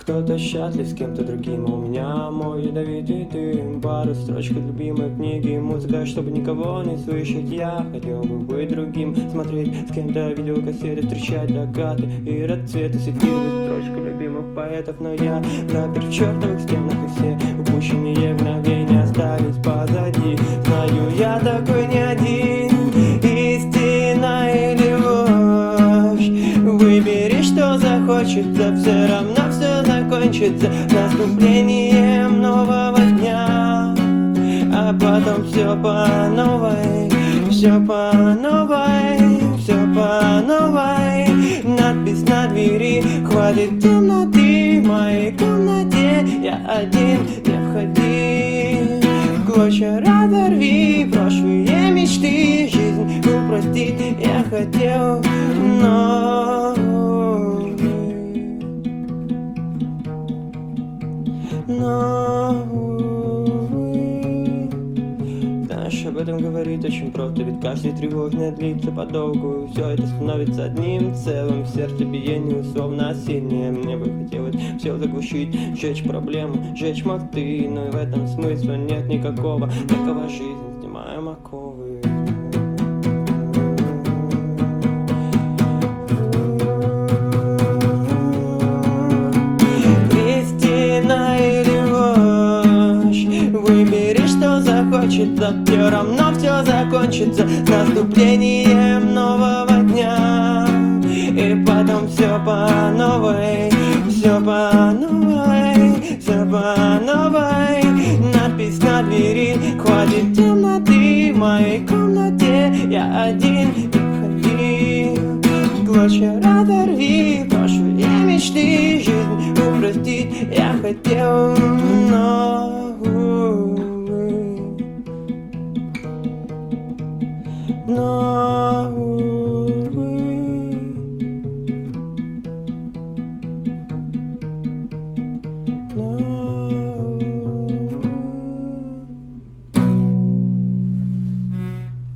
Кто-то счастлив с кем-то другим, а у меня мой ядовитый дым. Пару строчек любимой книги, музыка, чтобы никого не слышать. Я хотел бы быть другим, смотреть с кем-то видеокассеты, встречать догады и расцветы, цитировать строчку любимых поэтов. Но я запер в чертовых стенах, и все упущенные мгновения остались позади. Знаю, я такой не один, истина или ложь. Выбери, что захочется, все равно все закончится наступлением нового дня. А потом все по новой, все по новой, все по новой. Надпись на двери: хватит темноты в моей комнате, я один, не входи. Клочья разорви прошлые мечты, жизнь упростить я хотел, но знаешь, об этом говорить очень просто, ведь каждый тревог не длится подолгу. Все это становится одним целым, сердце биение условно осеннее. Мне бы хотелось все заглушить, сжечь проблему, сжечь мосты, но и в этом смысла нет никакого. Такова жизнь, снимаем оковы. Захочется, все равно все закончится наступлением нового дня. И потом все по новой, все по новой, все по новой. Надпись на двери: хватит темноты в моей комнате, я один, не ходи. Клочья разорви прошлые мечты, жизнь упростить я хотел, но